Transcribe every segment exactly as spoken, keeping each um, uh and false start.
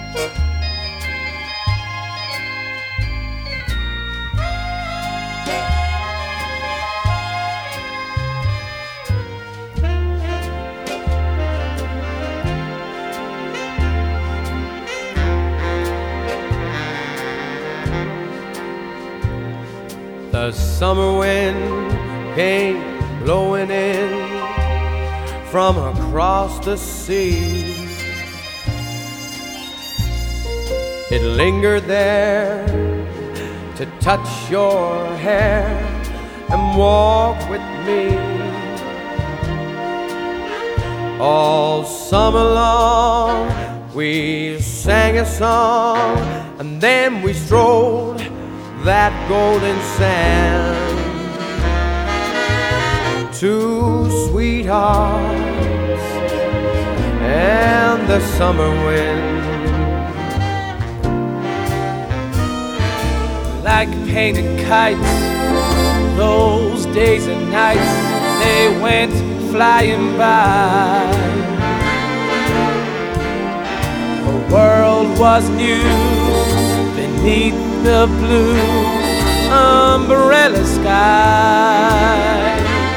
The summer wind came blowing in from across the sea. It lingered there to touch your hair and walk with me. All summer long we sang a song, and then we strolled that golden sand. Two sweethearts and the summer wind, like painted kites, those days and nights, they went flying by. The world was new beneath the blue umbrella sky.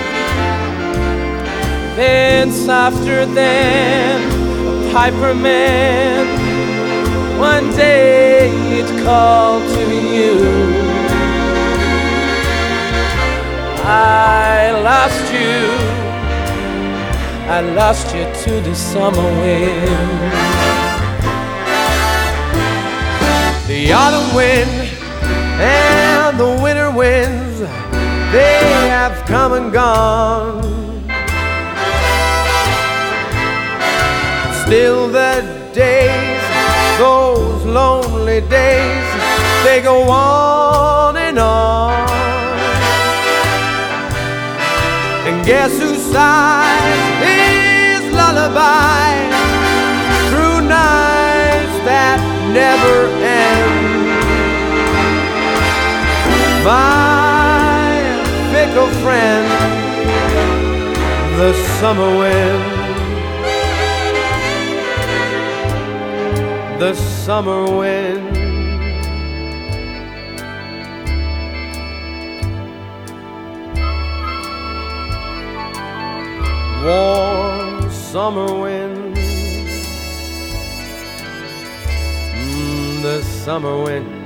Then softer than a piper man, one day it called to you. I lost you, I lost you to the summer wind. The autumn wind and the winter winds, they have come and gone. Still the days, those lonely days, they go on and on. And guess who sighs his lullaby through nights that never end? My fickle friend, the summer wind. The summer wind. Warm summer wind. Mm, the summer wind.